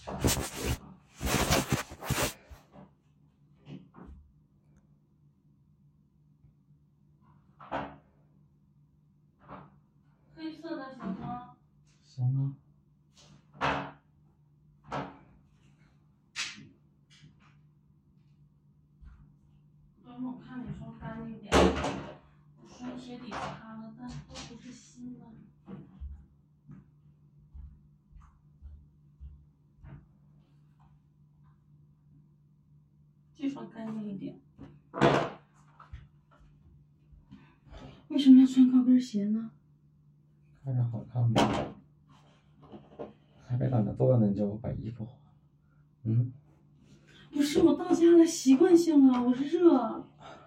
黑色的行吗？ 行啊。 我看你说干净点，我双鞋底擦了，但都不是新的。这双干净一点。为什么要穿高跟鞋呢？ 看着好看吗？还没懒得做呢，你叫我把衣服换。嗯。 不是，我到家了，习惯性了，我是热。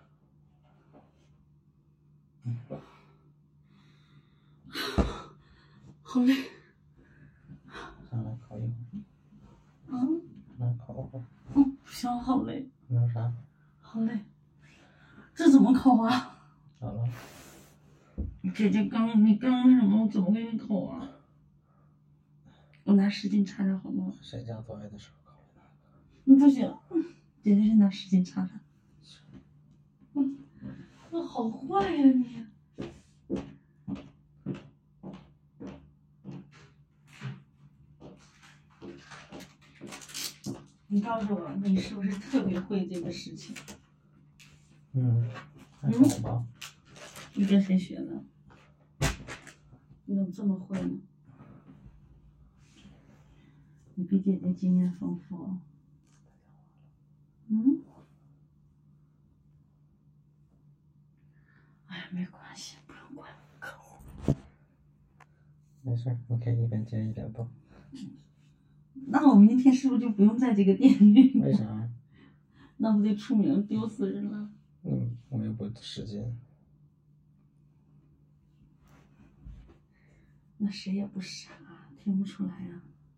好累。 上来烤一会儿。 嗯。 来烤会儿。 不行，好累。 那啥？ 好累。这怎么烤啊？ 咋了？ 姐姐你刚那什么，我怎么给你烤啊？我拿湿巾擦擦好吗？ 谁家做爱的时候烤的那个？ 不行，姐姐是拿湿巾擦擦。那好坏呀你！你告诉我，你是不是特别会这个事情？ 还好吧。 你跟谁学的？你怎么这么会呢？你比姐姐经验丰富。哎呀，没关系，不用管客户。 没事，我可以一边接一边做。 那我明天是不是就不用在这个店里？ 为啥？ 那不得出名丢死人了。 我又不使劲。 那谁也不傻，听不出来啊。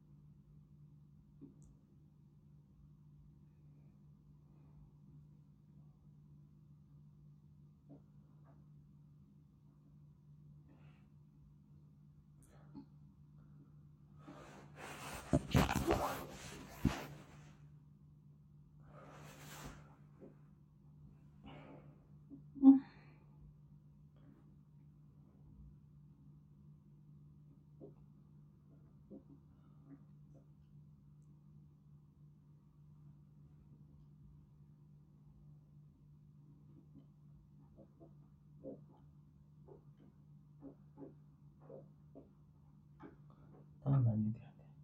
大胆一点。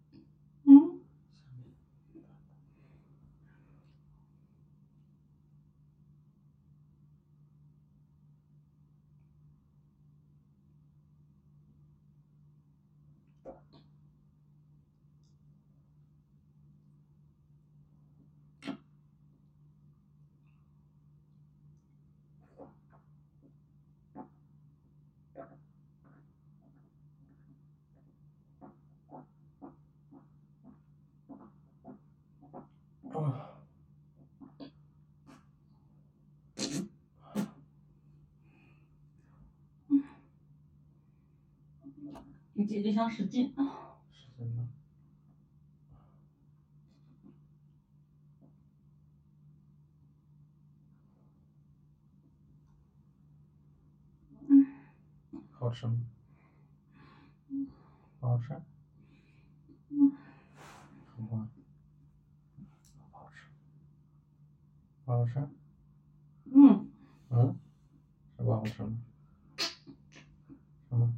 你姐姐想使劲。 使劲吧。好吃吗？不好吃？好吧。不好吃。不好吃？是不好吃吗？是吗？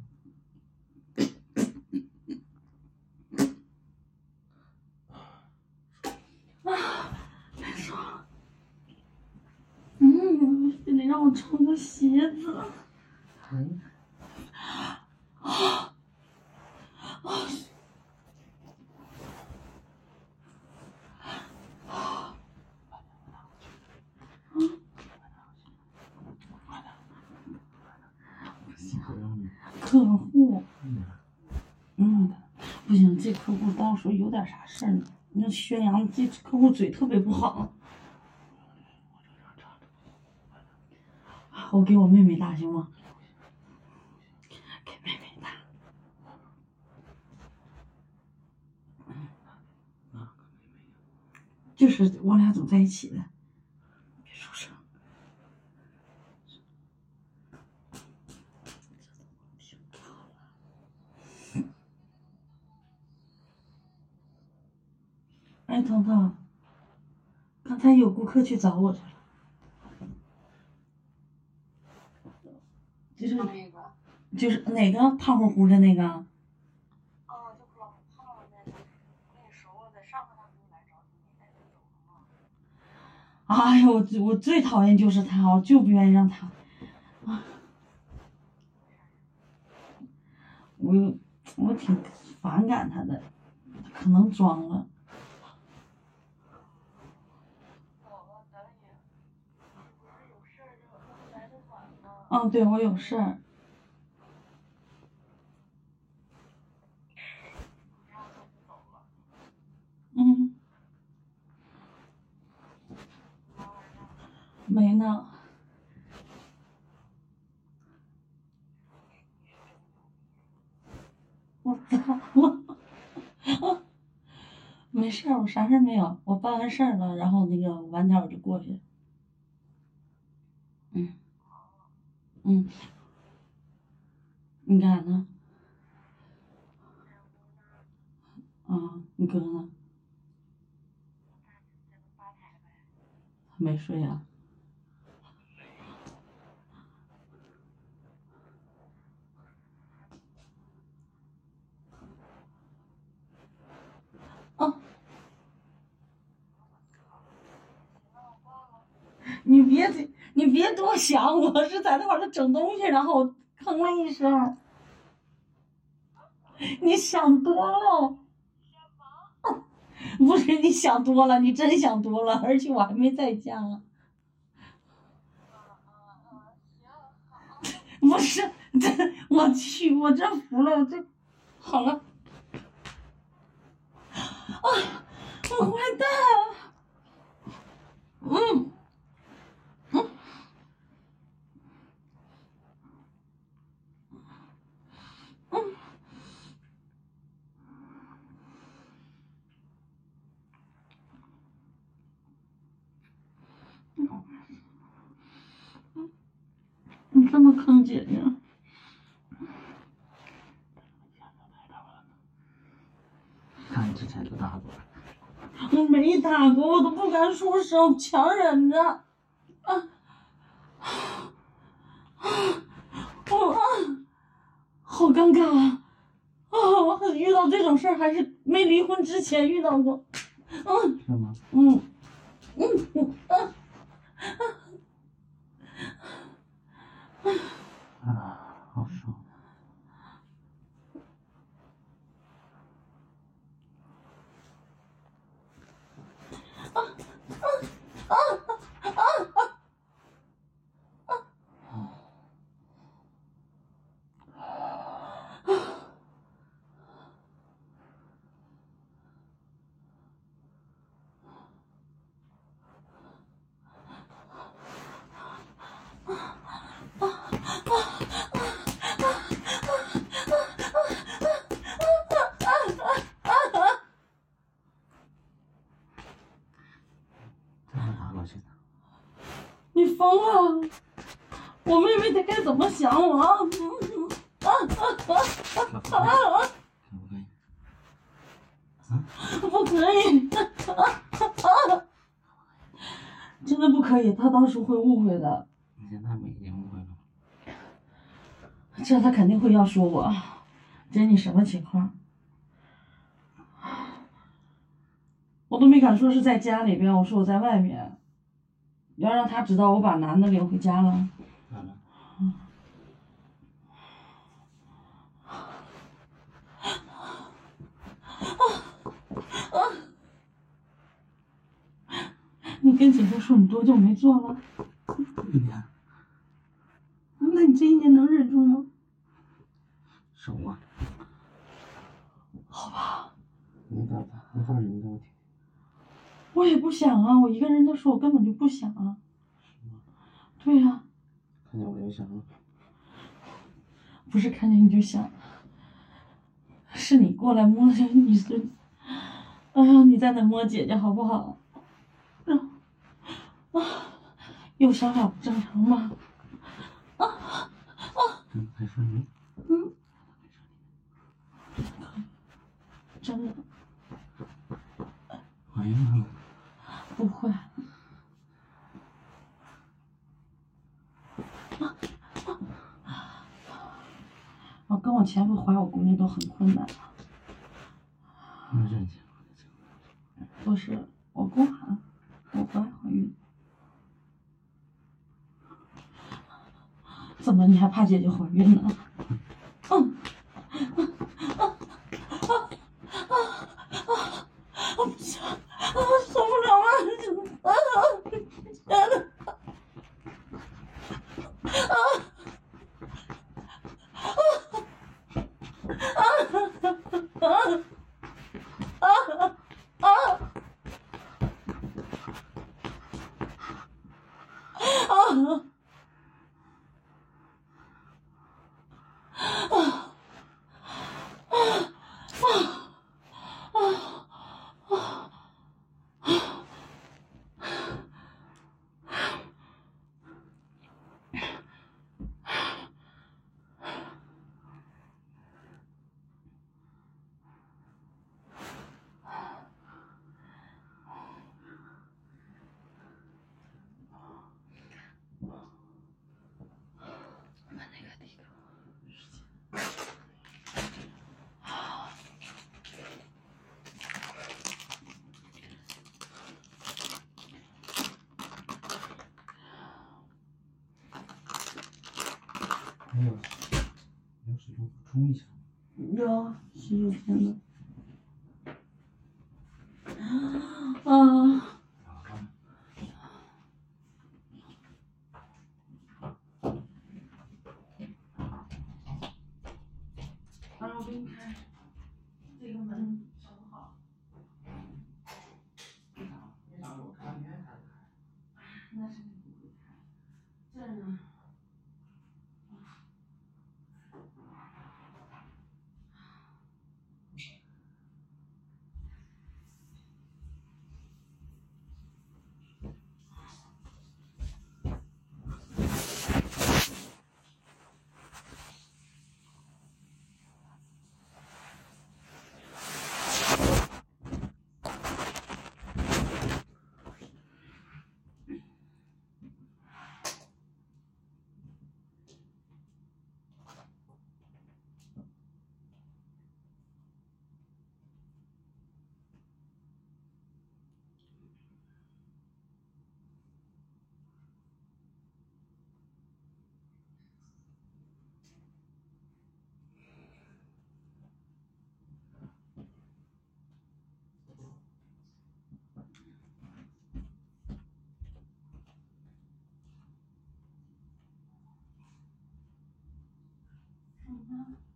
别说了。非得让我穿个鞋子。客户。不行，这客户到时候有点啥事儿呢？那宣扬这客户嘴特别不好。我给我妹妹打行吗？给妹妹打。 就是我俩总在一起的，别出声。哎，彤彤，刚才有顾客去找我去了，就是哪个胖乎乎的那个？ 就老胖的那个，跟你说我在上课他给你来找你，你带他走了吗？ 哎呦，我最讨厌就是他，我就不愿意让他。我挺反感他的，可能装了。嗯，对，我有事儿。嗯，没呢。我咋了？没事儿，我啥事儿没有，我办完事儿了，然后那个晚点我就过去。嗯，你干啥呢？啊，你哥呢？没睡啊？啊！你别多想，我是在那块儿整东西，然后吭了一声。你想多了。不是你想多了，你真想多了，而且我还没在家。不是，我去，我真服了，我这好了。啊，我坏蛋。嗯。你这么坑姐姐？ 看你之前就打过。 我没打过，我都不敢出声，强忍着。好尴尬啊！我遇到这种事儿还是没离婚之前遇到过。 是吗？好爽。 你疯了！我妹妹她该怎么想我？不可以！真的不可以，她到时候会误会的。 你现在没已经误会了？ 这她肯定会要说我。姐，你什么情况？我都没敢说是在家里边，我说我在外面。要让她知道我把男的领回家了。你跟姐姐说你多久没做了 ？1年。 那你这1年能忍住吗？ 手啊。 好吧。 没办法，没法忍着。 我也不想啊，我一个人的时候我根本就不想啊。 是吗？ 对呀。 看见我就想了。 不是看见你就想，是你过来摸着你是，哎呀，你在那摸姐姐好不好？ 右小腿不正常吗？ 还说你真的怀孕了？ 不会。我跟我前夫怀，我估计都很困难。 没认清。 不是，我宫寒，我不爱怀孕。怎么你还怕姐姐怀孕呢？不行，受不了了！天呐！ 还有水中补充一下。 有19天的。啊。我给你开这个门守不好。那是你不会开，这呢？嗯。